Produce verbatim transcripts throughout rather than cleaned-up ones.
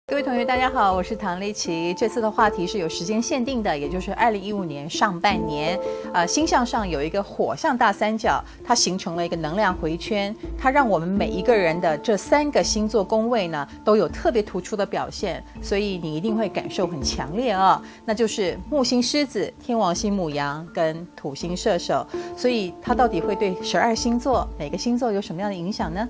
各位同学大家好，我是唐丽琪。这次的话题是有时间限定的，也就是二零一五年上半年呃，星象上有一个火象大三角，它形成了一个能量回圈，它让我们每一个人的这三个星座宫位呢都有特别突出的表现，所以你一定会感受很强烈哦。那就是木星狮子、天王星牡羊跟土星射手，所以它到底会对十二星座每个星座有什么样的影响呢？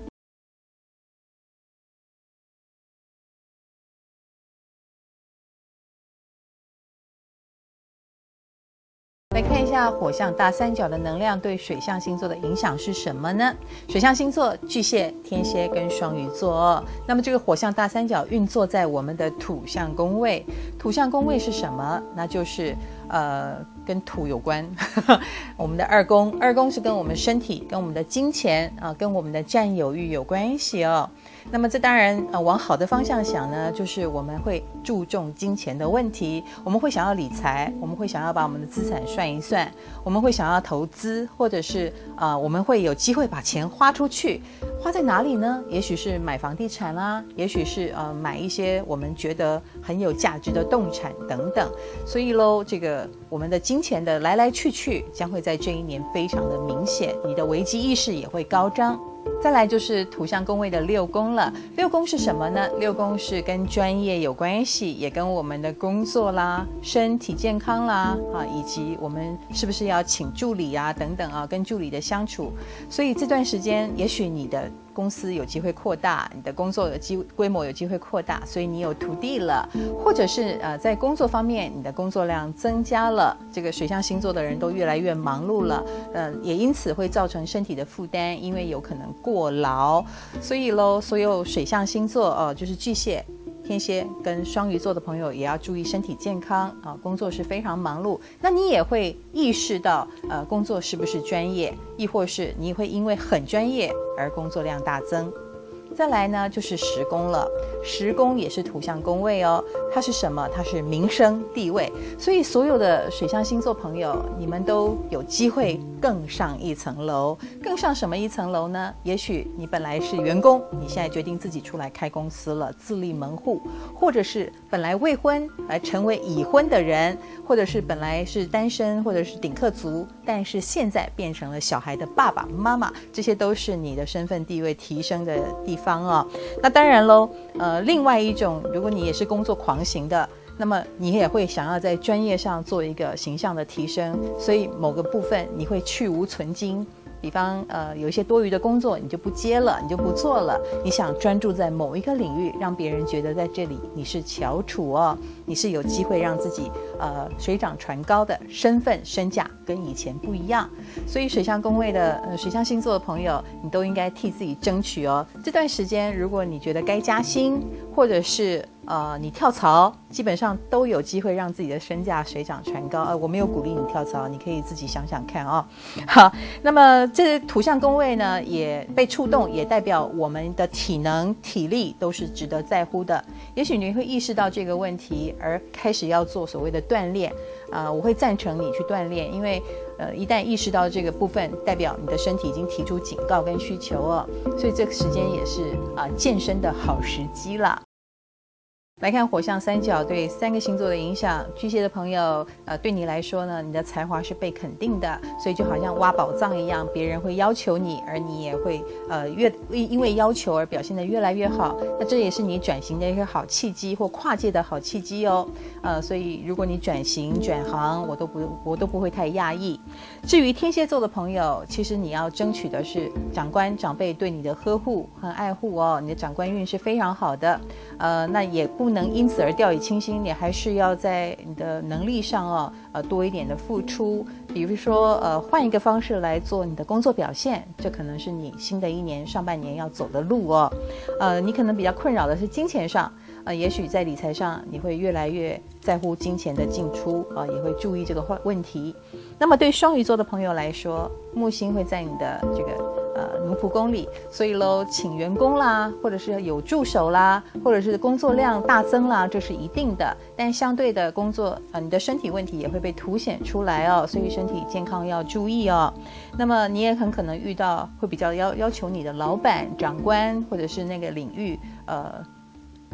来看一下火象大三角的能量对水象星座的影响是什么呢？水象星座巨蟹、天蝎跟双鱼座哦。那么这个火象大三角运作在我们的土象宫位，土象宫位是什么？那就是呃跟土有关我们的二宫，二宫是跟我们身体、跟我们的金钱啊、呃，跟我们的占有欲有关系哦。那么这当然呃往好的方向想呢，就是我们会注重金钱的问题，我们会想要理财，我们会想要把我们的资产算一算，我们会想要投资，或者是呃我们会有机会把钱花出去。花在哪里呢？也许是买房地产啦，也许是呃买一些我们觉得很有价值的动产等等。所以咯，这个我们的金钱的来来去去将会在这一年非常的明显，你的危机意识也会高涨。再来就是土象宫位的六宫了。六宫是什么呢？六宫是跟专业有关系，也跟我们的工作啦、身体健康啦啊，以及我们是不是要请助理啊等等啊，跟助理的相处。所以这段时间也许你的公司有机会扩大，你的工作有机规模有机会扩大，所以你有徒弟了，或者是呃在工作方面你的工作量增加了，这个水象星座的人都越来越忙碌了，呃也因此会造成身体的负担，因为有可能过劳。所以咯，所有水象星座哦、呃，就是巨蟹、天蝎跟双鱼座的朋友也要注意身体健康啊，工作是非常忙碌，那你也会意识到呃工作是不是专业，亦或是你会因为很专业而工作量大增。再来呢就是十宫了，十宫也是土象宫位哦，它是什么？它是名声地位，所以所有的水象星座朋友，你们都有机会更上一层楼。更上什么一层楼呢？也许你本来是员工，你现在决定自己出来开公司了，自立门户，或者是本来未婚来成为已婚的人，或者是本来是单身或者是顶客族，但是现在变成了小孩的爸爸妈妈，这些都是你的身份地位提升的地方哦。那当然咯，呃，另外一种，如果你也是工作狂型的，那么你也会想要在专业上做一个形象的提升，所以某个部分你会去无存精。比方呃，有一些多余的工作你就不接了，你就不做了，你想专注在某一个领域，让别人觉得在这里你是翘楚哦，你是有机会让自己呃水涨船高的身份身价跟以前不一样。所以水象宫位的、呃、水象星座的朋友，你都应该替自己争取哦。这段时间如果你觉得该加薪，或者是呃你跳槽，基本上都有机会让自己的身价水涨船高。呃，我没有鼓励你跳槽，你可以自己想想看哦。好，那么这土象宫位呢也被触动，也代表我们的体能体力都是值得在乎的。也许你会意识到这个问题，而开始要做所谓的锻炼啊、呃，我会赞成你去锻炼，因为呃一旦意识到这个部分，代表你的身体已经提出警告跟需求哦，所以这个时间也是啊、呃、健身的好时机啦。来看火象三角对三个星座的影响。巨蟹的朋友呃，对你来说呢，你的才华是被肯定的，所以就好像挖宝藏一样，别人会要求你，而你也会呃越因为要求而表现得越来越好。那这也是你转型的一个好契机，或跨界的好契机哦。呃，所以如果你转型转行，我都不我都不会太讶异。至于天蝎座的朋友，其实你要争取的是长官长辈对你的呵护和爱护哦，你的长官运是非常好的。呃，那也不能因此而掉以轻心，你还是要在你的能力上哦，呃，多一点的付出。比如说，呃，换一个方式来做你的工作表现，这可能是你新的一年上半年要走的路哦。呃，你可能比较困扰的是金钱上，呃，也许在理财上你会越来越在乎金钱的进出啊、呃，也会注意这个问题。那么对双鱼座的朋友来说，木星会在你的这个呃奴仆宫里，所以咯，请员工啦，或者是有助手啦，或者是工作量大增啦，这是一定的。但相对的工作，呃，你的身体问题也会被凸显出来哦，所以身体健康要注意哦。那么你也很可能遇到会比较要要求你的老板、长官，或者是那个领域，呃。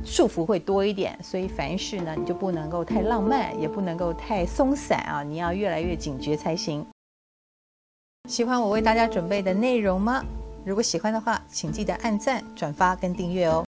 束缚会多一点，所以凡事呢，你就不能够太浪漫，也不能够太松散啊，你要越来越警觉才行。喜欢我为大家准备的内容吗？如果喜欢的话，请记得按赞、转发跟订阅哦。